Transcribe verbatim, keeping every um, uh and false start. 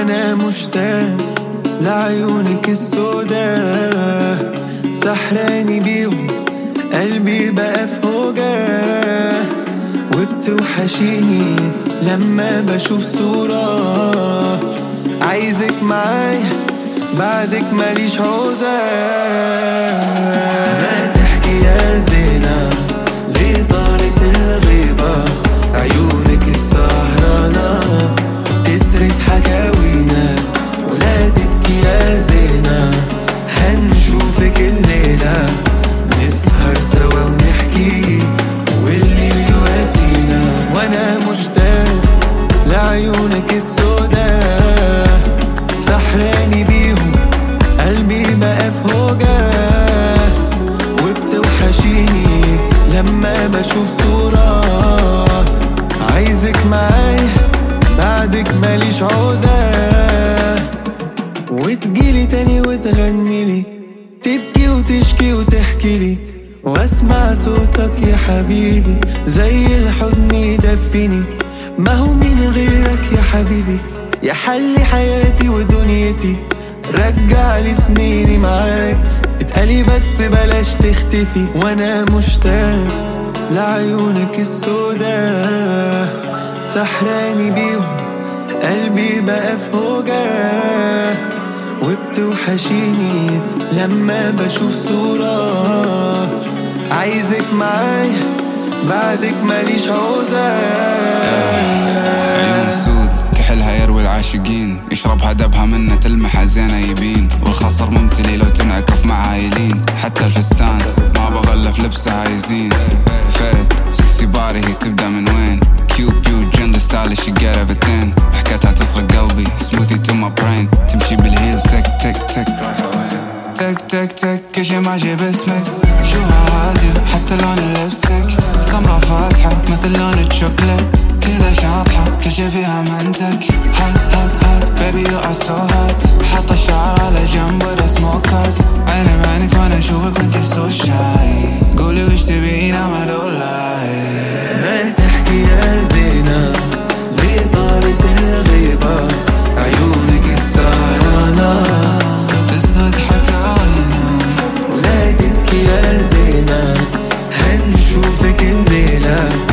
وانا مشتاق لعيونك السوداء، سحراني بيهم قلبي بقى في هوجة، وبتوحشيني لما بشوف صورة، عايزك معايا بعدك ماليش عوزة. ما تحكي يا زينة ليه طارت الغيبة، عيونك السهرانة تسرد حكاوينا، ولا تبكي يا زينة هنشوفك الليلة، نسهر سوا ونحكي واللي يواسينا. وانا مشتاق لعيونك السوداء، سحراني بيهم قلبي بقى في هوجة، وبتوحشيني لما بشوف صورة، عايزك معايا بعدك ماليش عوزة. وتجيلي تاني وتغنيلي، تبكي وتشكي وتحكيلي، واسمع صوتك يا حبيبي زي الحضن يدفيني. ما هو من غيرك يا حبيبي يا حل حياتي ودنيتي، رجع لي سنيني معاك اتقالي بس بلاش تختفي. وانا مشتاق لعيونك السوداء، سحراني بيهم قلبي بقى في هوجة، وبتوحشيني لما بشوف صورة، عايزك معايا بعدك ماليش عوزة. عيون سود كحلها يروي العاشقين، يشربها دبها منه تلمح زينة يبين، والخصر ممتلي لو تنعكف مع عايلين، حتى الفستان ما بغلف لبسها يزين. فات سكسي باري هي تبدأ من وين، كيوت بيوت جندر ستايل she get everything، حكايتها تسرق قلبي smoothie to my brain، تمشي بالهيلز تك تك تك تك تك تك كل شي ماشي باسمك، شوها هادية حتى لون اللبستيك، سمرة فاتحة مثل لون الشوكليت، كذا شاطحة كل شي فيها منتك، هات هات هات baby you are so hot، حط الشعر على جنب ودا سموكات، عيني بعينك وانا اشوفك وانتي so shy، قولي وش تبين اما لو لاي. ما تحكي يا زينة ليه طارت الغيبة، عيونك السهرانة تسرد حكاوينا، ولا تبكي يا زينة هنشوفك الليلة،